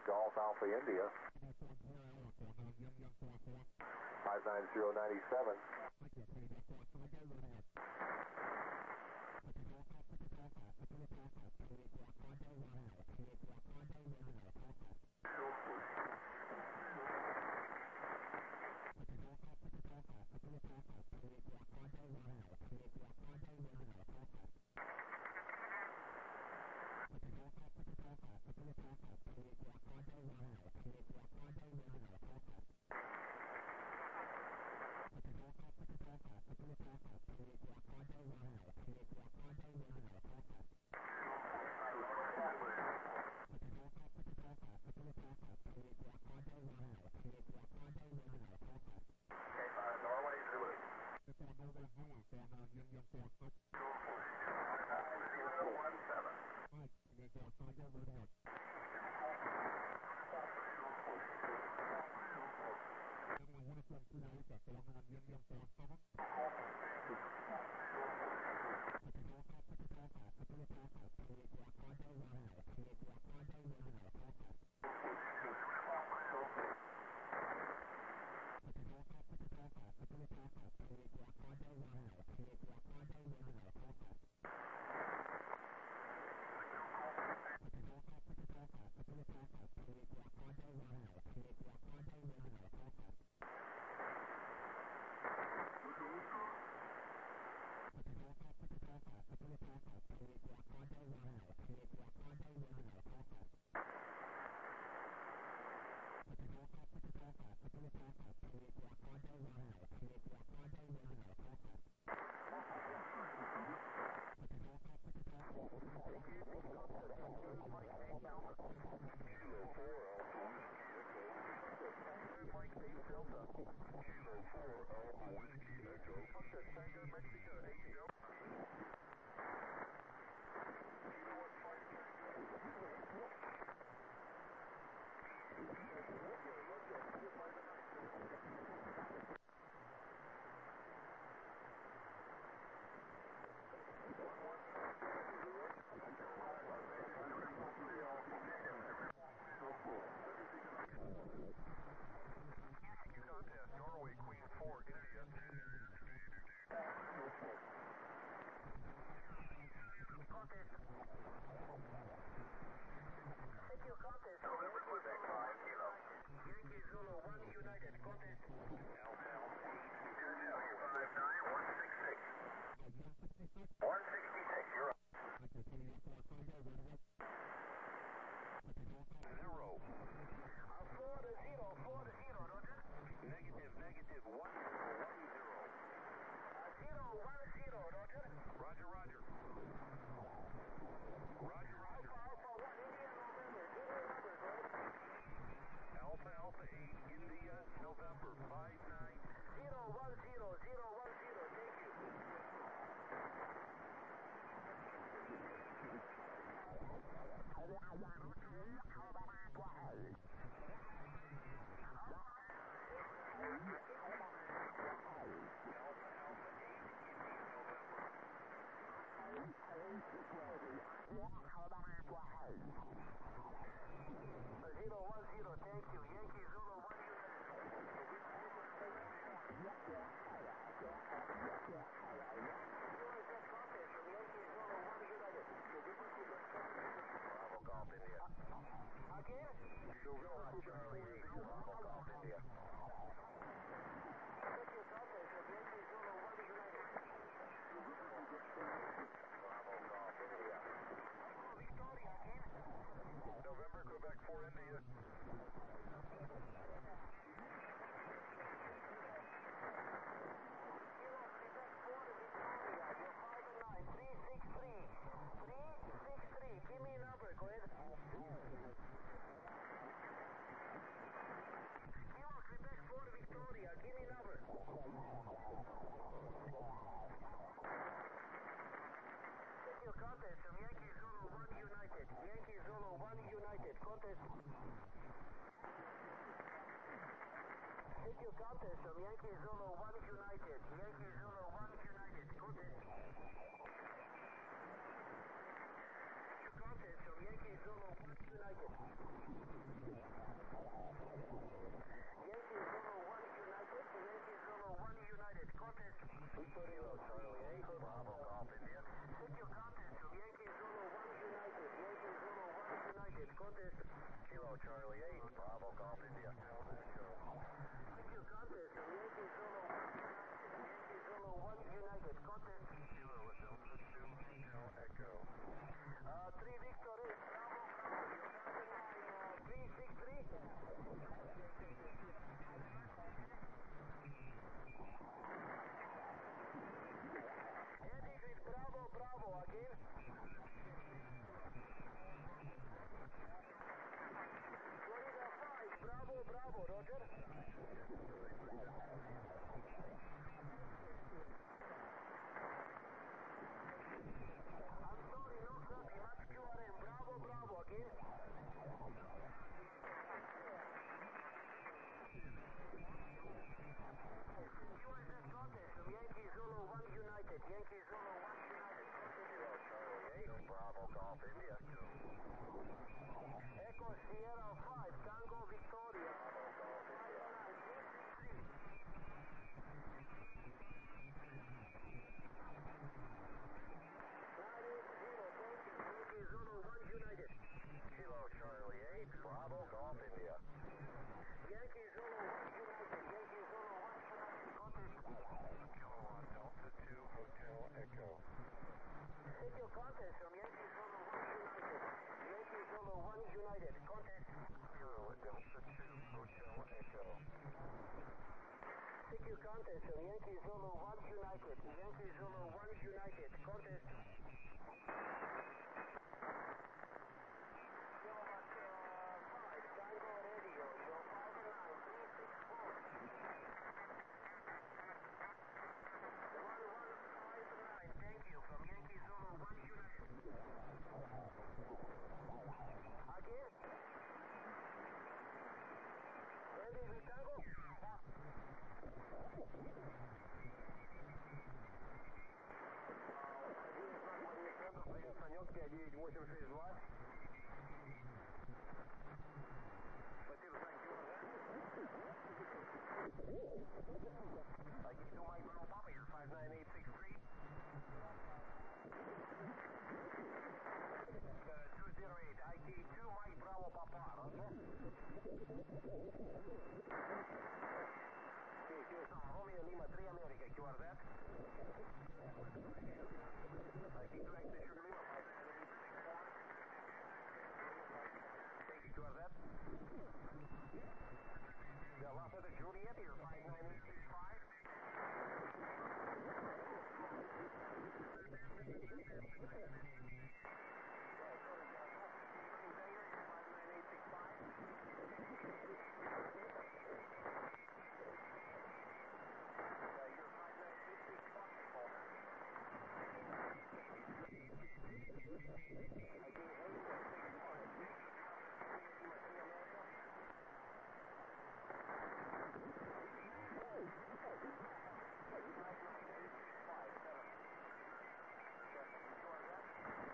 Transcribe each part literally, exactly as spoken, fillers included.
Golf Alpha India. five nine zero nine seven. United. Yankee Zulu one United. Yankee Zulu one United. Contest. Victory Kilo Charlie eight, Bravo Golf India. Take your contest from Yankee Zulu one United. Yankee Zulu one United. Contest. Kilo Charlie eight, Bravo Golf India. Take your contest from Yankee Zulu one United. Yankee Zulu one United. Contest. Kilo Delta two, Hotel Echo. Uh, three Victory. Bravo, Bravo. Your target line uh, three six three. Heading with Bravo, Bravo again. Florida five, Bravo, Bravo, Roger. I'm sorry, no copy, Max Q R M, Bravo, Bravo again. U S S contest from Yankee Zulu one United. Yankee Zulu one United. Kilo Charlie eight, Bravo Golf India. Echo Sierra five, Tango Victoria. Bravo Golf India. Yankee Zulu one United. Kilo Charlie eight, Bravo Golf India. Yankee Zulu one United. Yankee Zulu one United. Contest. Kilo Delta two, Hotel Echo. Take your contest from Yankee Zulu one United. Yankee Zulu one United. Contest. Kilo Delta two, Hotel Echo. Take your contest from Yankee Zulu one United. Yankee Zulu one United. Contest. five, Tango Radio. Your five nine three six four. one one five nine. Thank you from Yankee Zulu one United. Again. Ending with Tango. Санек пять девять восемь шесть два. Спасибо, Саньки. I can do my Bravo Papa here, five nine eight six three. Uh, two zero eight, I T two Mike Bravo Papa, Roger. Okay, here's uh, Romeo Lima three America, Q R Z. I T two Exit Sugar Lima, five nine eight six four. Thank you, Q R Z. The Los Angeles Juliet here, five nine eight six five. five nine eight six five. Uh, you're five nine eight six five. I can hang that six five. Lima three America. five nine eight six five, seven. Check. Q R Z.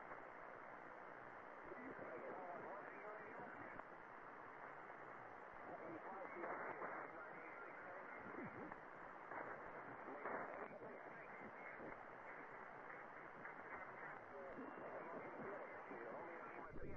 Again, hold on. What's your radio? eighty-five, five nine eight six seven. Negative eight six six. Romeo Lima three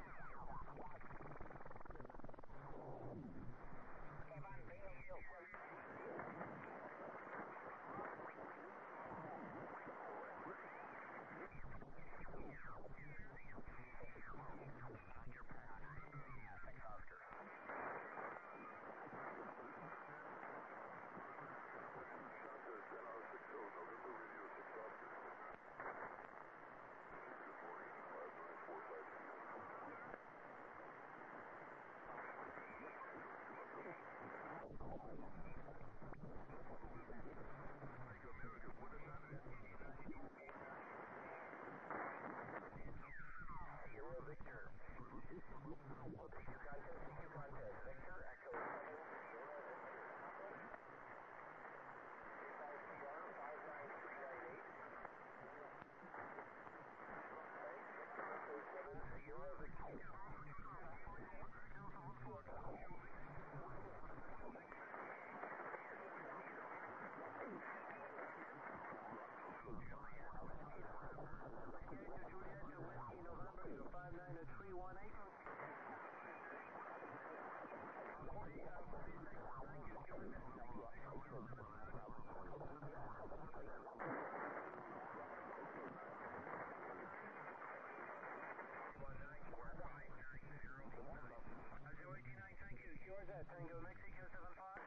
on your path. Six Oscar. Contest N R six zero, November Radio six Oscar. Good morning, five nine four five two. Make America, Buenos Aires. Sierra Victor. We'll take your contest, take your contest. Victor, Echo seven, Sierra Victor. five C R, five nine three nine eight. Echo seven, Sierra Victor. Tango Mexico seven five.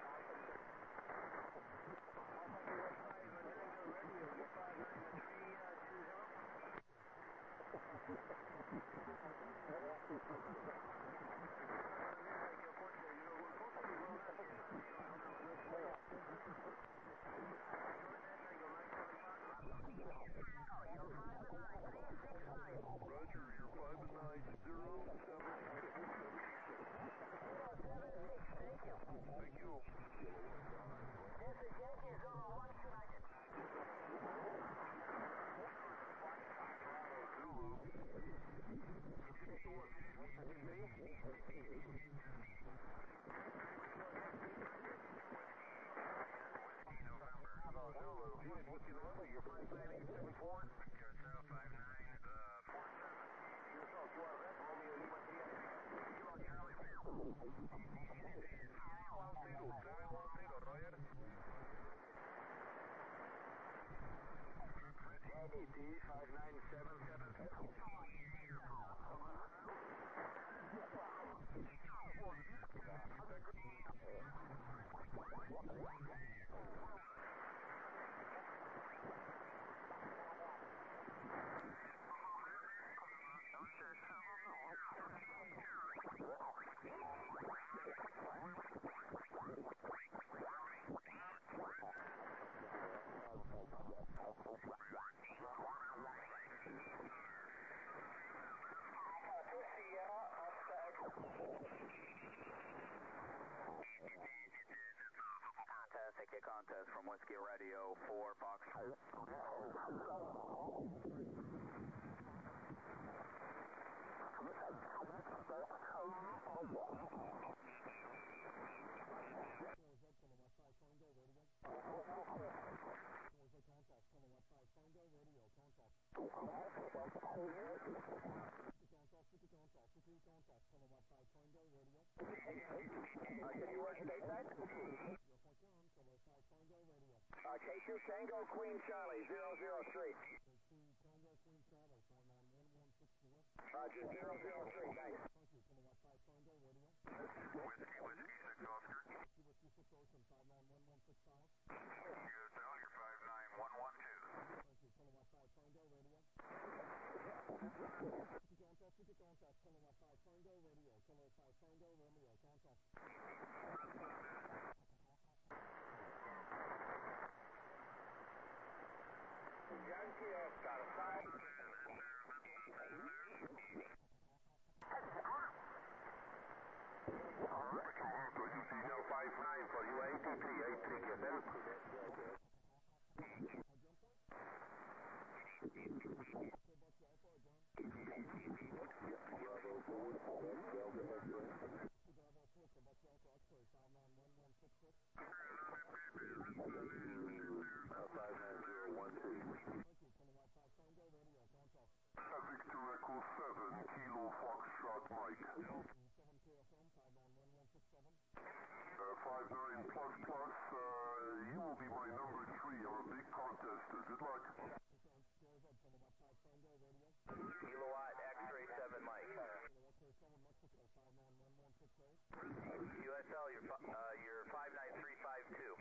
Roger, you're five and nine, zero, seven. Thank you. Thank you. This is Yankee Zone one United. Bravo Zulu. What's your number? You're five nine eight seven four. zero five nine four seven. Yourself, you are Red Romeo Lima India. You are Charlie seven one zero, Roger. Yankee D five nine seven seven seven. Fantastic contest from Whiskey Radio four Fox. Uh, K two Tango Queen Charlie, zero zero three. Roger, zero zero three, thanks. Whiskey, whiskey, six Oscar. U S L, you're five nine one one two. Yankee Oscar, five. five nine for you, A T P, A T P, ¿qué tal? five nine zero one two. Victor Echo seven, Kilo Foxtrot Mike. Uh, five nine plus plus, uh, you will be my number three. You're a big contester. Good luck. Kilowatt X-ray seven Mike. U S L, you're, uh, you're five nine three five two.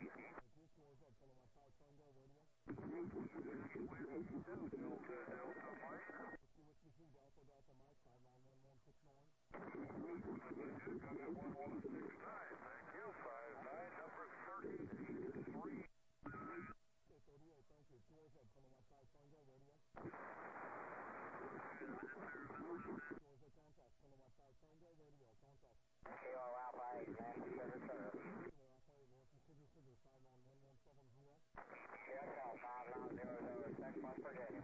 Delta, Delta Mike. one one six nine, thank you. five nine, number thirty-three. K O Alpha eight, man, service service. K O five nine zero zero, six one Virginia.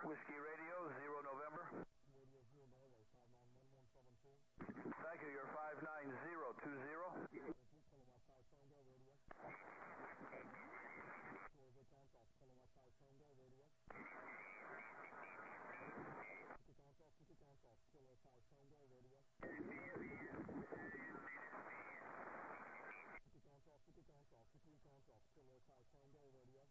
Whiskey Radio, zero November. Radio zero Norway, five nine one one seven two. Thank you, you're five nine zero two zero. Kilowatt five Tango Radio. Close contact, Kilowatt five Tango Radio. City contact, City contact, Kilowatt five Tango Radio. City contact, City contact, City contact, Kilowatt five Tango Radio.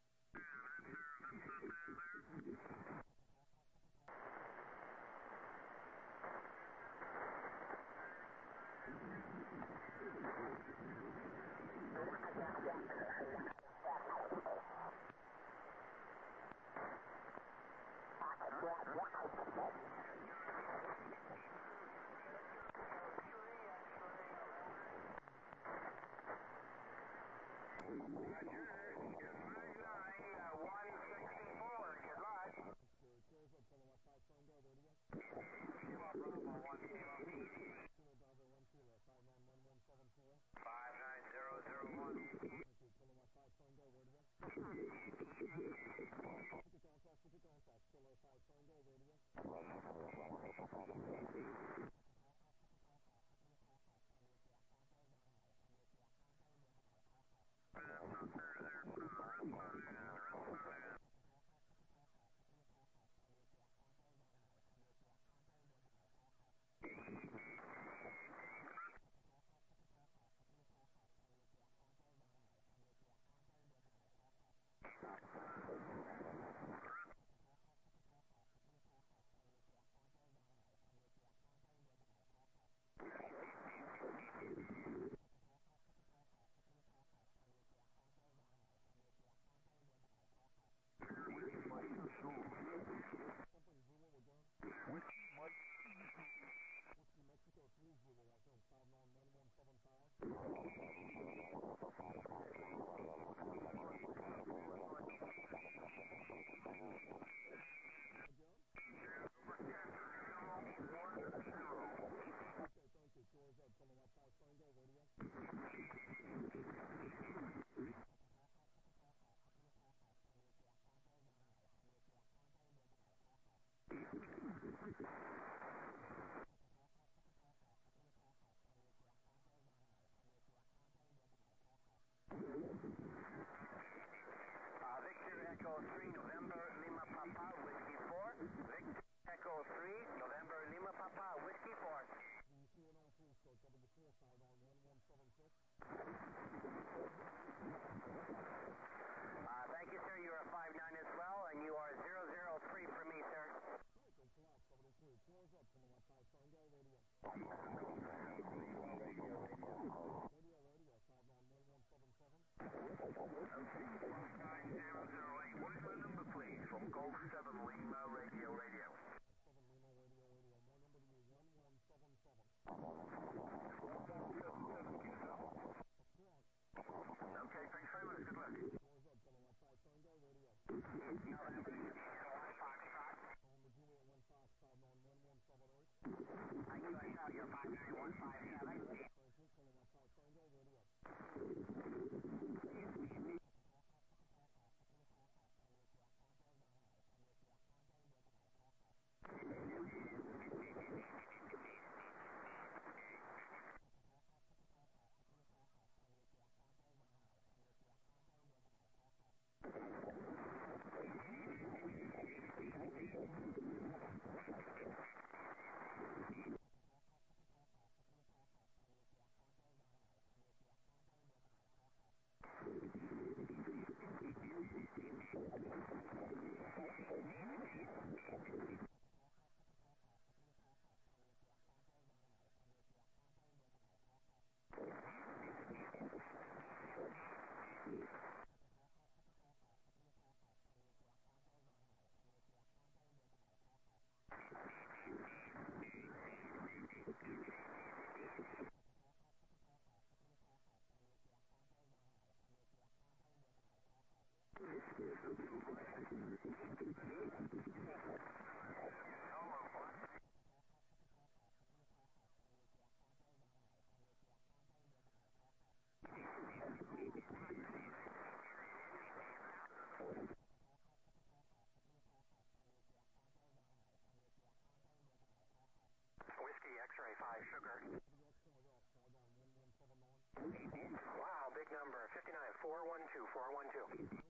two, four one two.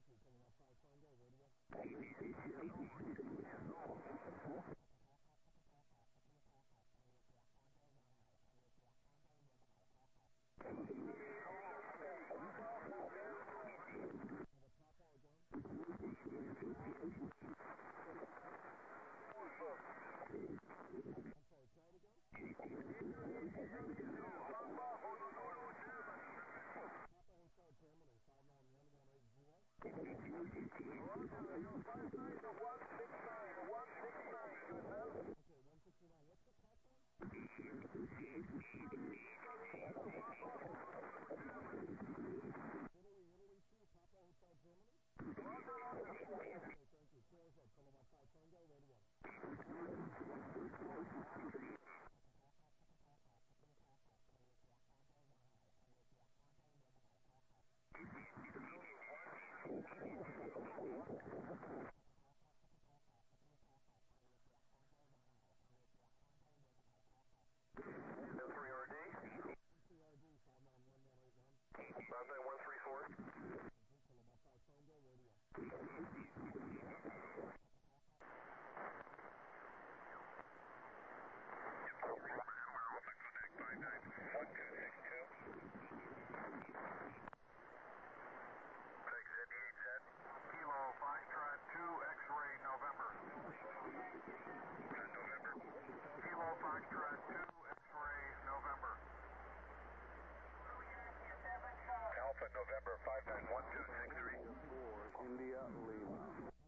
November five nine one two six three. India Lima.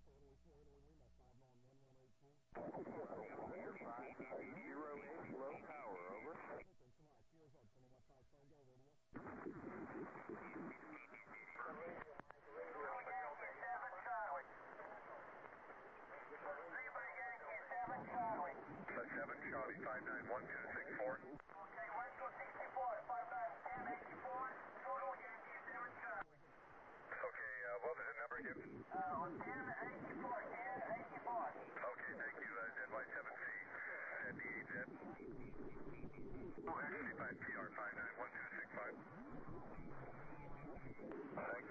Zero eight, low power, over. seven Charlie five nine one two six four. Okay, West two sixty-four, five nine ten eighty-four, total Yankee seven Charlie. Okay, uh, what was the number again? Uh, on ten eighty-four, ten eighty-four. Okay, thank you. Uh, Z Y seven C, Z D Z. Oh, actually, five P R five nine one two six five. Thanks.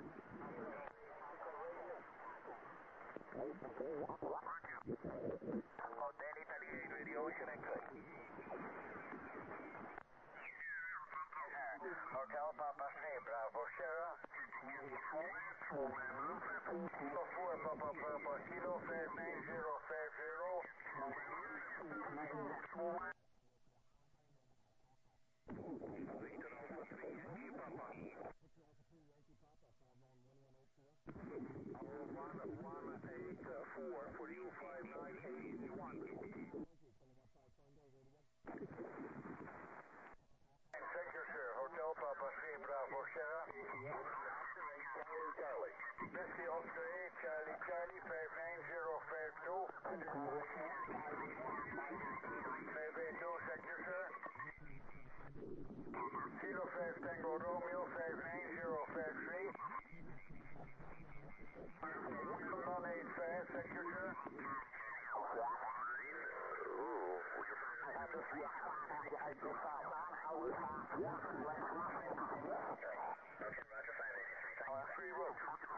Hotel Italy radio connected. Hotel Papa Bravo Sierra. Kilo four Papa Papa Kilo five nine zero five zero. one one eight four for you five nine eight one. Sector sir, Hotel Papa Bravo Sierra. Charlie. Whiskey Oscar eight, Charlie Charlie five nine zero five two. five eight two sector sir. Kilo five Tango Romeo five nine zero five three. one eight five sector sir. Free road.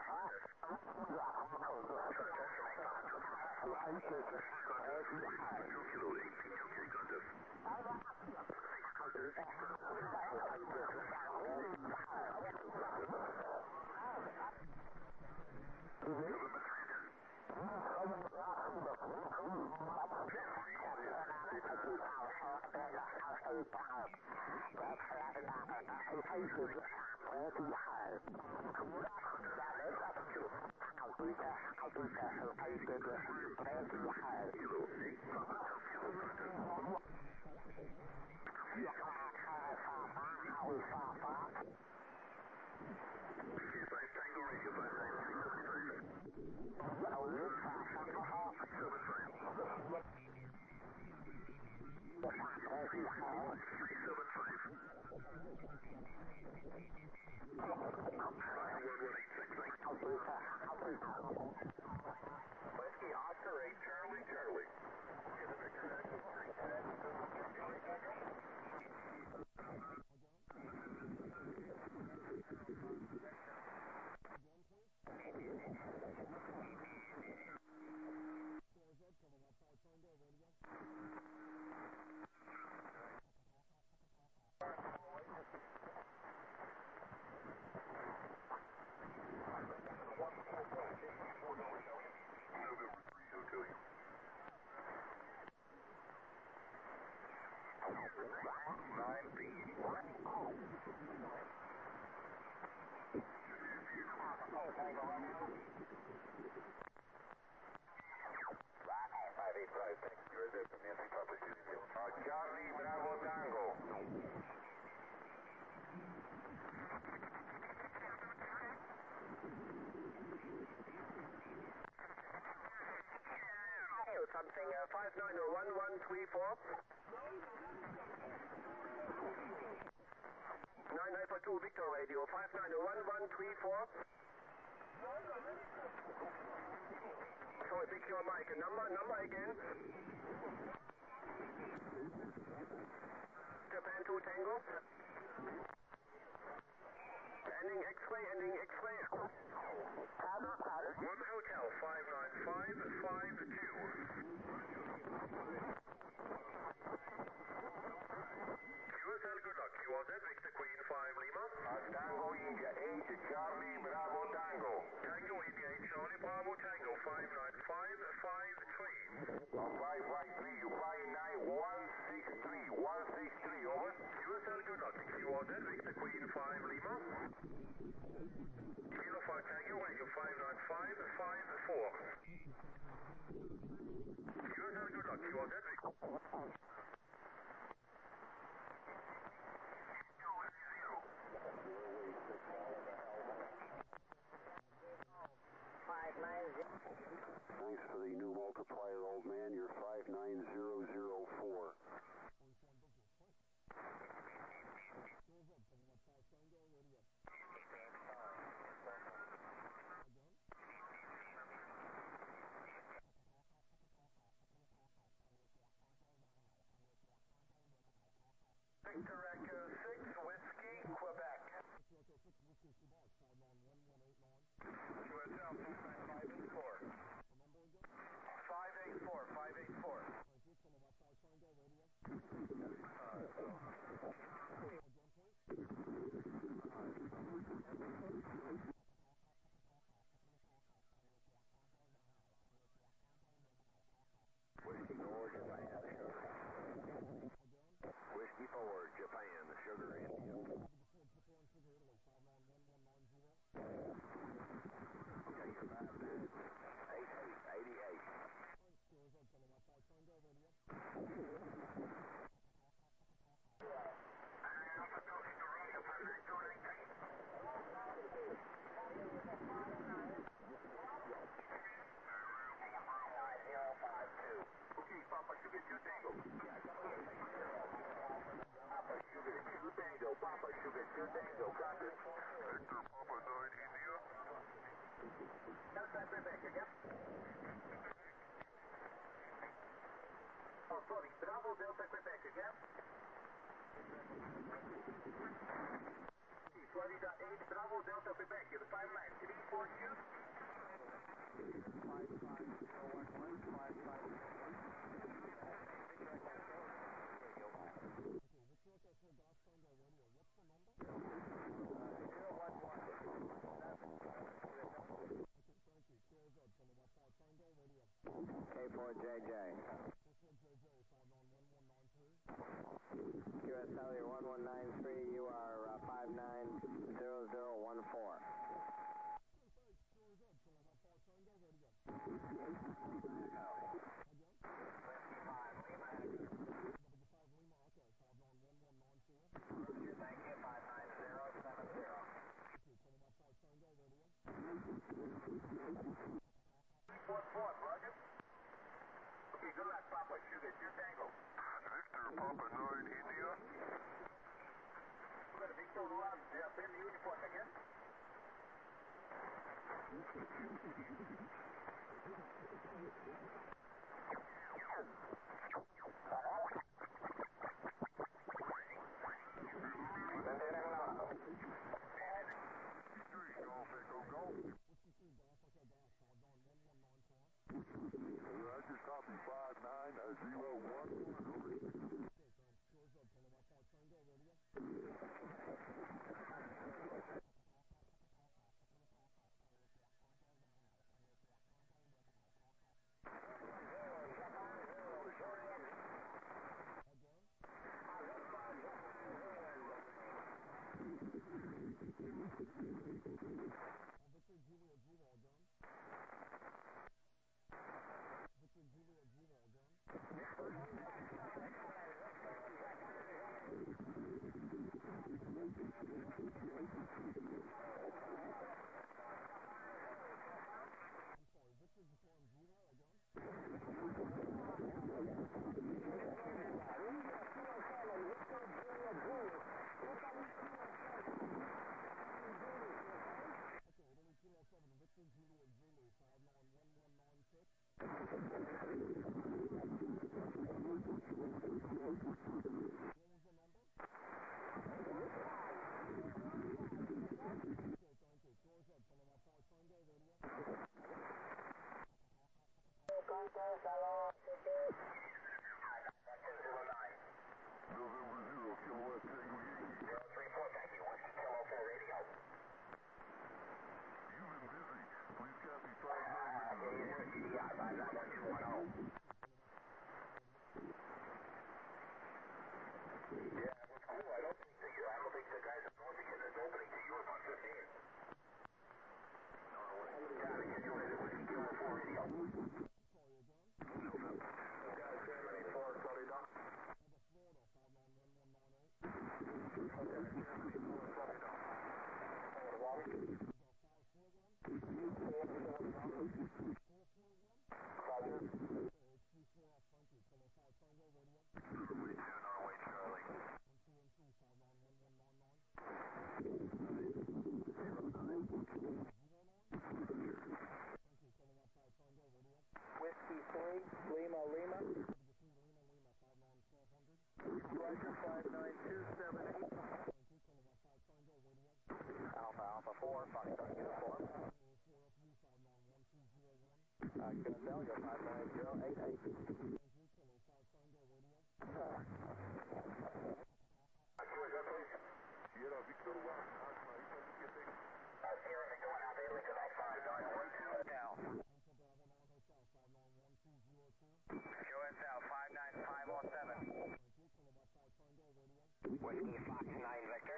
Whiskey Oscar eight, Charlie, Charlie. nine feet. five eight five, thank you. Reserve from Nancy Papa shooting zero. Uh, Charlie Bravo Tango. Something uh, five nine zero one one three four. nine nine four two Victor Radio, five nine zero one one three four. Sorry, secure mic. Number, number again. Japan two Tango. Ending X-ray, ending X-ray. Pattern, pattern. One Hotel five nine five five two. Q S L, good luck. Q R Z, Victor Queen five Lima. Tango India eight Charlie Bravo Tango. Tango India eight Charlie Bravo Tango five nine five five three. five five three, you flying nine one six three, one six three, over. Q S L, good luck. Q R Z, Victor Queen five Lima. Kilo five Tango, radio five nine five five four. Q S L, good luck. Q R Z, Victor. five nine zero. Thanks for the new multiplier, old man. You're five nine zero zero four. Victor Echo six Whiskey, Quebec. Q S L five eight four. five eight four, five eight four. Whiskey forward, Japan. Whiskey forward, Japan. Sugar India. Okay, you're five nine eight eight eighty-eight. Okay, Papa Sugar two Tango. Papa Sugar two Tango. Papa Sugar two Tango. Copy. Victor Papa nine India. Delta Quebec again. Oh, sorry. Bravo Delta Quebec again. Florida eight Bravo Delta Quebec. The five nine three for you. five five zero one one five five zero one. K four J J. Q S L, you're one one nine three, you are uh, five nine zero zero one four. Fourth, fourth, Roger. Okay, good luck, Papa Sugar two Tango. Victor Papa nine India. We're going to be so loud. They are in the uniform again. Roger, copy five nine zero one one. November zero, Kilowatt Tango Yankee. zero three four, thank you. Whiskey Kilo four radio. You've been busy. Please copy five nine. G D I five nine one two one zero. Yeah, it was cool. I don't think the, I don't think the guys at Northern is opening to yours on fifteen. Yeah, I think you're ready. Whiskey Kilo four radio. Yeah, Germany four, Cody Doc. Okay, Germany four, Cody Doc. Over the water. Roger. Norway Charlie. Whiskey three, Lima Lima. Roger five nine two seven eight. Alpha Alpha four, Foxtrot uniform. Uh, Gazelle, you're five nine zero eight eight. Sierra Victor one, Asma, Ita Quebec. Sierra Victor one, Alpha Italy, Quebec five nine one two Hotel. Q S L five nine five oh seven. Whiskey Fox nine Victor.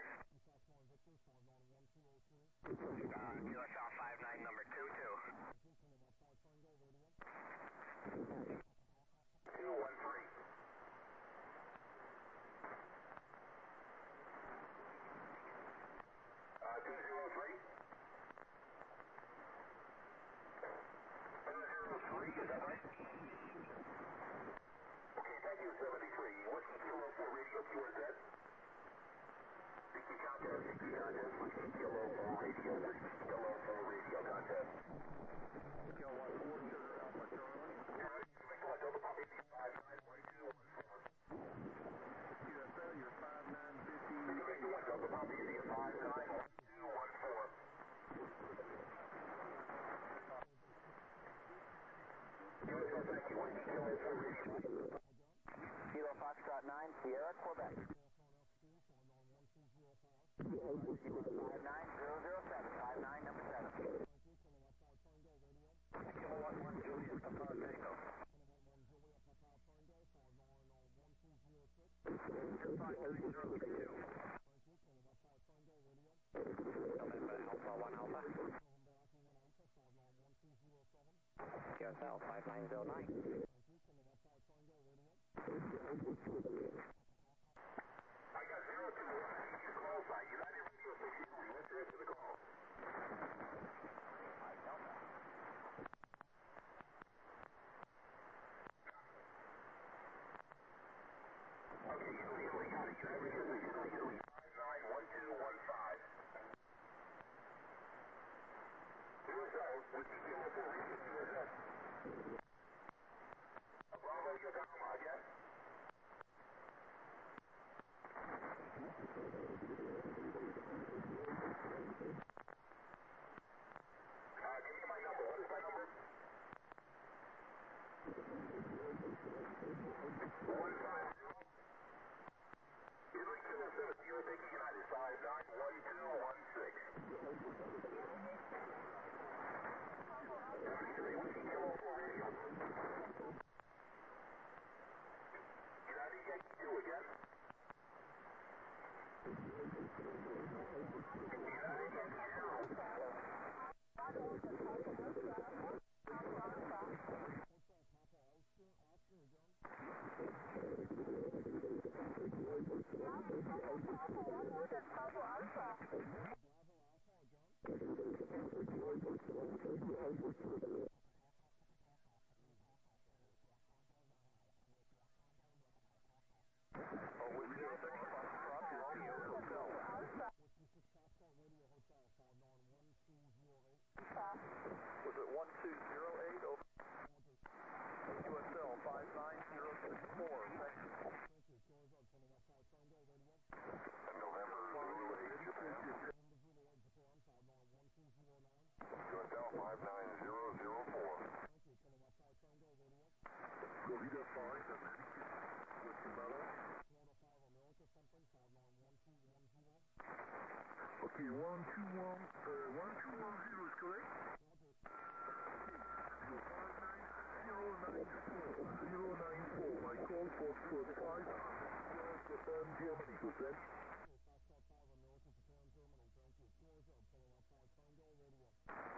Uh, Q S L five nine number two two. two one three. Uh, two zero three. zero three, is that right? Okay, thank you, seventy-three. Whiskey Kilo four radio, Q R Z. Whiskey contest, Whiskey contest, Whiskey Kilo four radio, Whiskey Kilo four radio contest. Kilo one four, Sugar Alpha Charlie. Alright, collect over pump five nine one two one four. Q S L, you're five nine fifty. Victor one, Delta Pump India five nine one two one four. Kilo Foxtrot nine, Sierra, Quebec. five nine zero zero seven, five nine number seven. Kilo one one, Juliet, Papa Tango. five nine zero three two. November Alpha one Alpha. Q S L five nine zero nine. I got zero two one. You call sign. United Radio sixty-three. What's your answer to the call? I don't know. Okay, Italy, Italy, got it. United Radio sixty-three, Italy. five nine one two one five. U S L, Whiskey Kilo four Radio, U S L. Bravo, Yokohama again. Uh, give me my number. What is my number? one five zero. Italy two oh seven, Sierra Victor United, five nine one two one six. Italy, Whiskey Kilo four Radio. United Yankee two again. United Yankee zero. Was it one two zero eight over? five and then Whiskey Bravo. Florida five America something, five nine one two one zero. Okay, one two one, uh, one two one zero is correct? Roger. Your five nine zero nine four, zero nine four, my call for five, Japan, Germany, percent. Okay, Foxtrot five America, Japan, Germany, thank you. Georgia, Apollo five Tango, radio.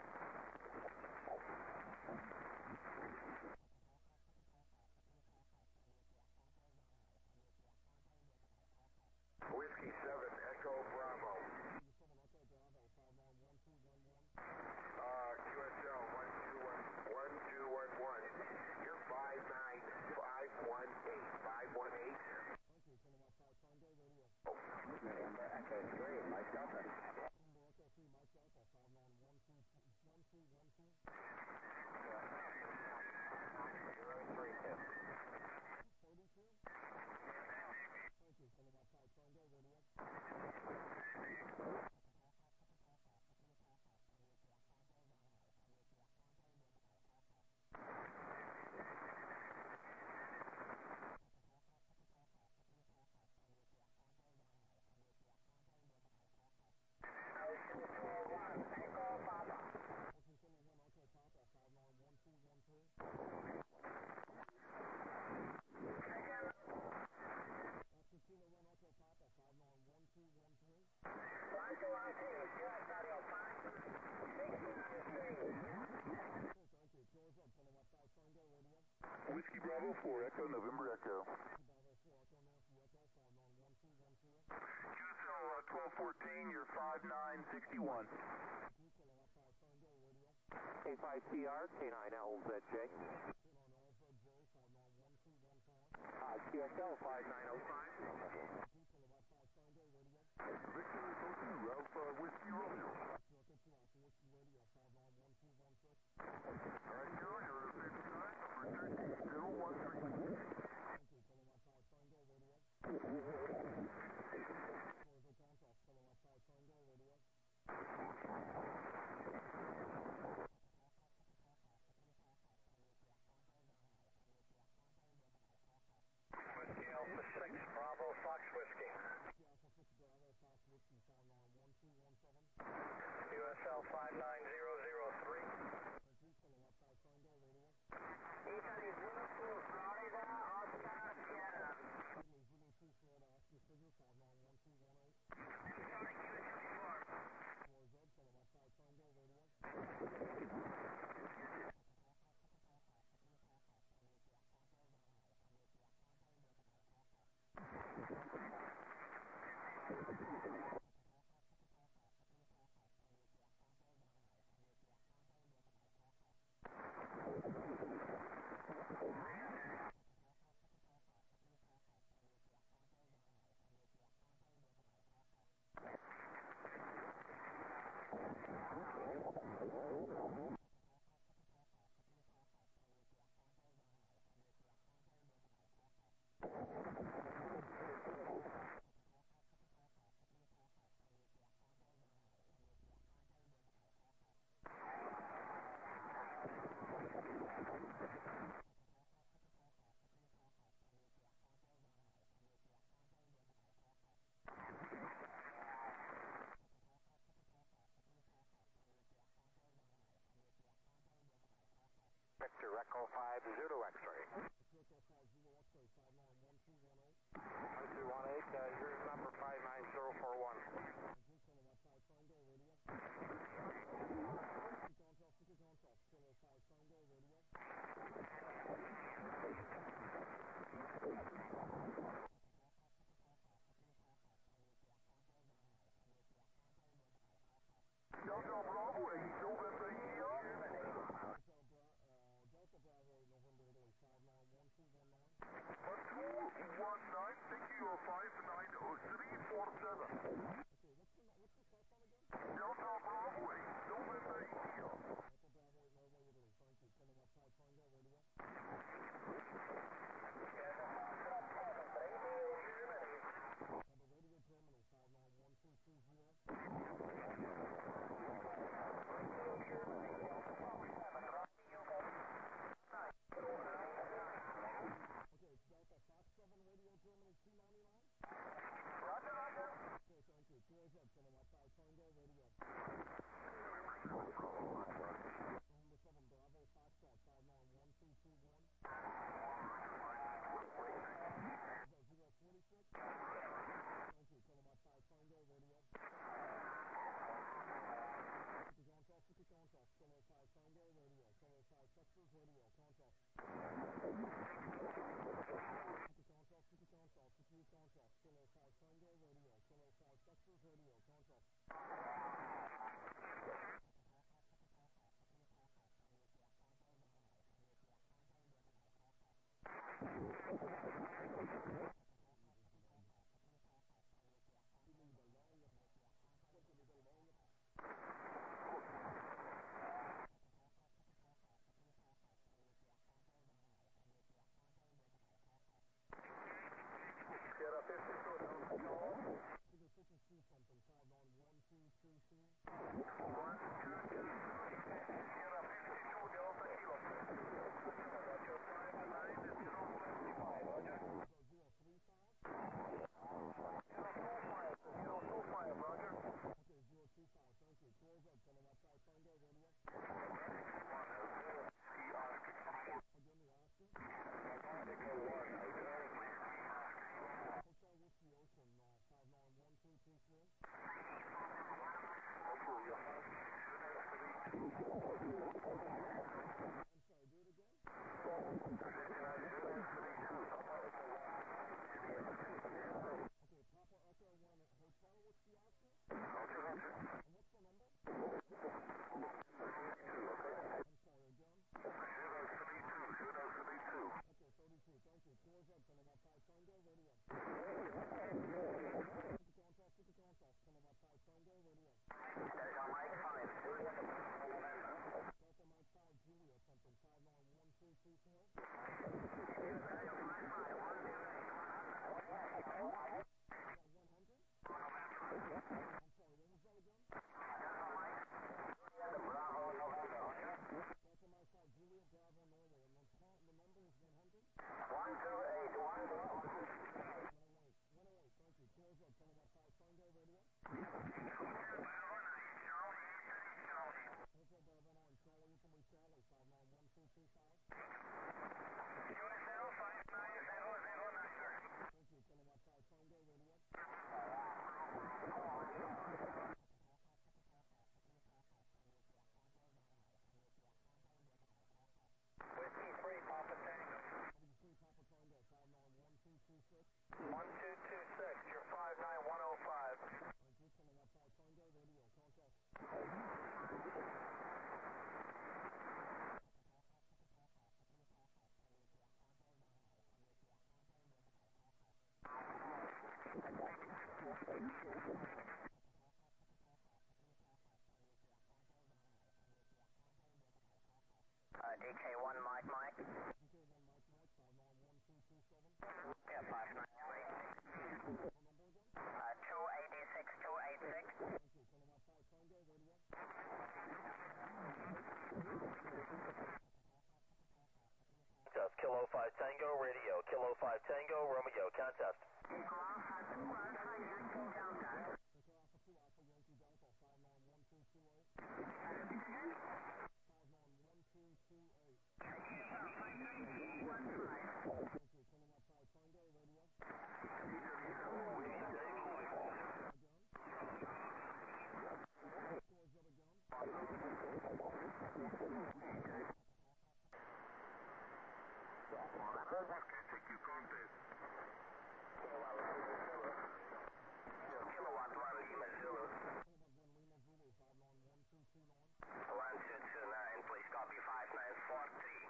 Whiskey seven, Echo Bravo. Someone Echo Bravo, five nine one two one one. Uh, Q S L one two one one two one one. You're five nine five one eight five one eight. Thank you, Apollo five Tango, radio. November Echo three, Mike Delta. Number Echo three, Mike Delta, five nine one two one two one two. zero three two. thirty-two. Thank you, Apollo five Tango, radio. Ocean Center one, Echo Papa, five nine one two one two. Casino one, Echo Papa, five nine one two one three. Okay, thank you. Georgia, Apollo five Tango, radio. Whiskey Bravo four, Echo, November Echo. Bravo four, Echo Nancy, Echo, five nine one two one two. Q S L uh, twelve fourteen, you're five nine six one. Apollo five Tango, radio. K five T R, K nine L Z J. Ten on Alpha J, five nine one two one five. Uh, Q S L five nine oh five. Apollo five Tango, radio. Victor Echo two, Alpha Whiskey Romeo. Circle two, Alpha Whiskey Radio, five nine one two one six. Alright, Joe, you're at fifty-nine, number thirteen zero one three. Thank you, Apollo five Tango, radio. Georgia Contact, Apollo five Tango, radio. Whiskey Alpha six, Bravo Fox Whiskey. Whiskey Alpha six Bravo, Fox Whiskey, five nine one two one seven. Q S L five nine zero zero three. Thank you, Apollo five Tango, radio. Italy zero two, Florida, Oscar, Sierra. Sydney, Zulu two, Florida, Oscar Sugar, five nine one two one eight. four Z, Apollo five Tango, radio. Victor Echo five Zulu X-ray. Echo five Zulu X-ray, five nine one two one eight. one two one eight, uh, here's number five nine zero four one. Thank you, Apollo five Tango, radio. Sticky contact, sticky contact, Apollo five Tango, radio. Delta Bravo eight, November India. Delta, Bra- uh, Delta Bravo, November Italy, five nine D K one Mike Mike. Yeah, five nine two eight six. Uh, two eighty-six, two eighty-six. Just Kilo five Tango, radio. Kilo five Tango, Romeo, contest. Kilowatt one Lima Zulu. one two two nine, please copy five nine four three.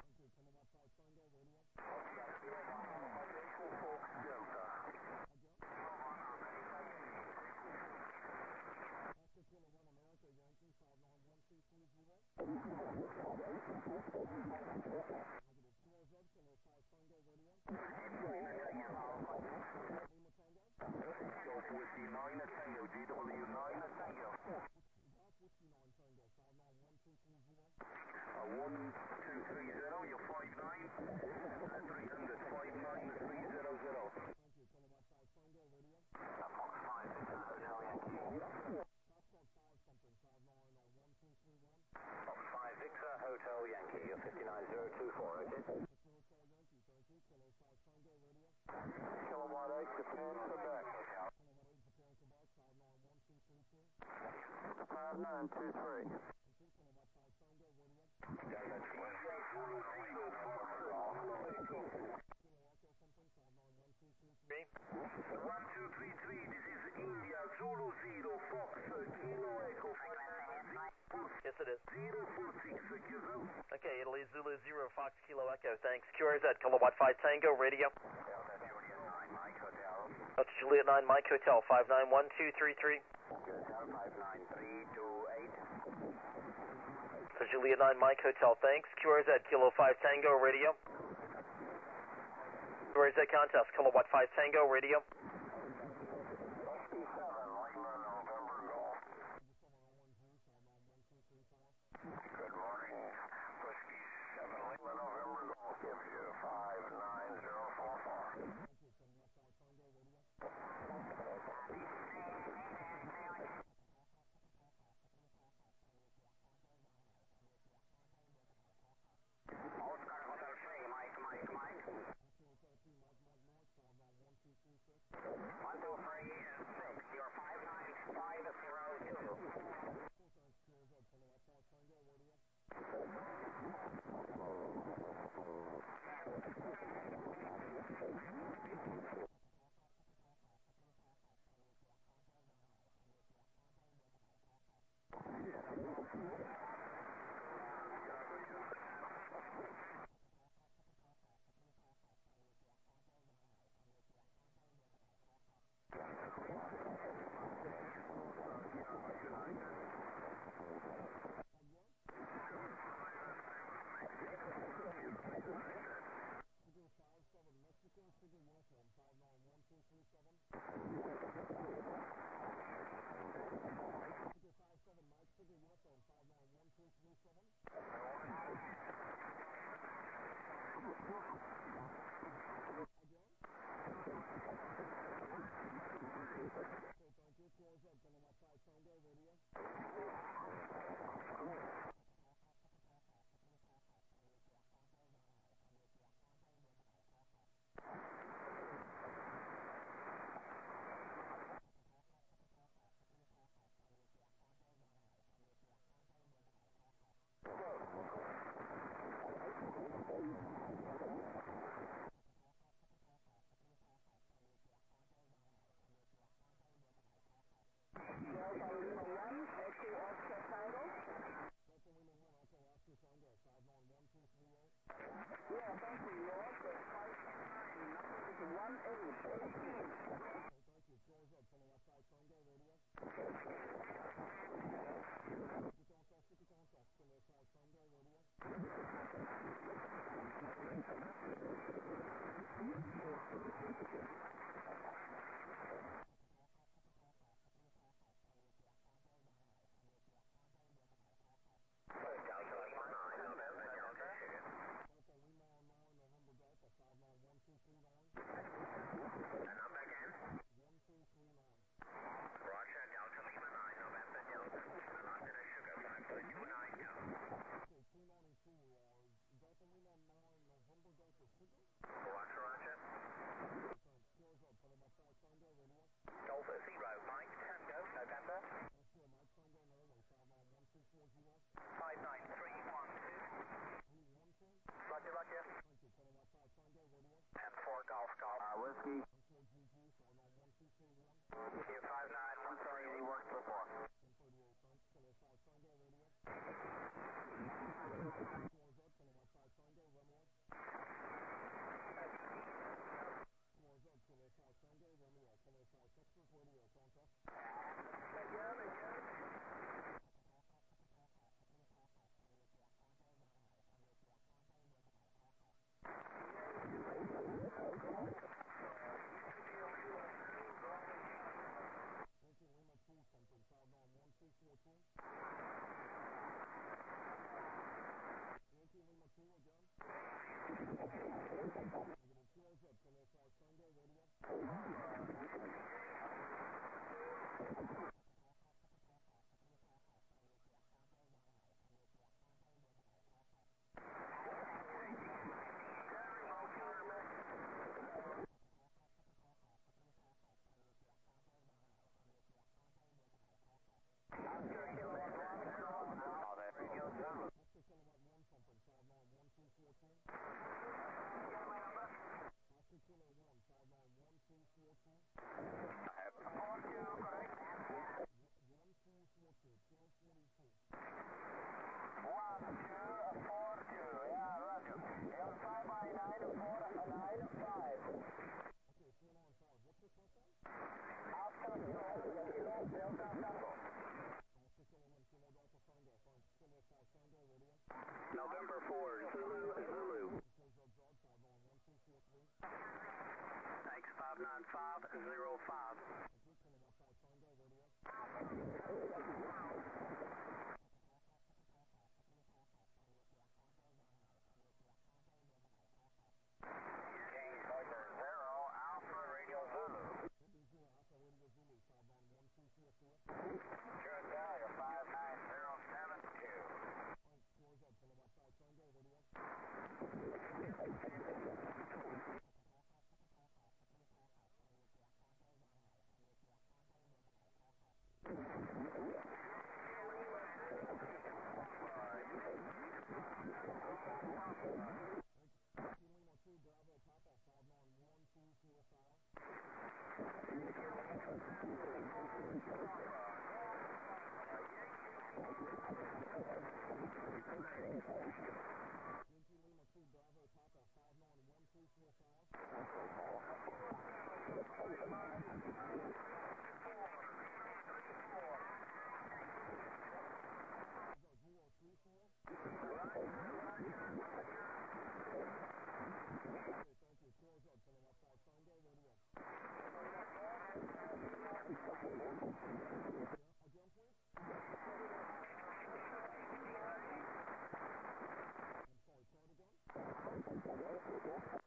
five Victor Hotel Yankee, you're fifty-nine zero two four, okay? Kilowatt eight, Japan, Quebec. five nine two three. one two three three, this is India, Zulu zero, Fox, Kilo Echo, Yes, it is. zero four six, yourself. Okay, Italy, Zulu zero, Fox, Kilo Echo, thanks. Q R Z, Kilowatt five Tango, radio. That's Juliet nine, Mike Hotel, five nine one two three three. five nine three two eight. So Juliet nine, Mike Hotel, thanks. Q R Z, Kilo five Tango, radio. Q R Z contest, Kilowatt five Tango, radio. Good morning. Whiskey seven Lima November Golf gives you five nine zero four four. Oscar Hotel three, Mike Mike Mike. November four, Zulu, Zulu. Thanks, five nine five zero five. Bravo, Papa, five nine one. Lima two Bravo, Papa, five nine one two four five. zero three four. Okay, thank you. Close up, pulling up five Tango, radio. Yeah, again, please. I'm sorry, start again.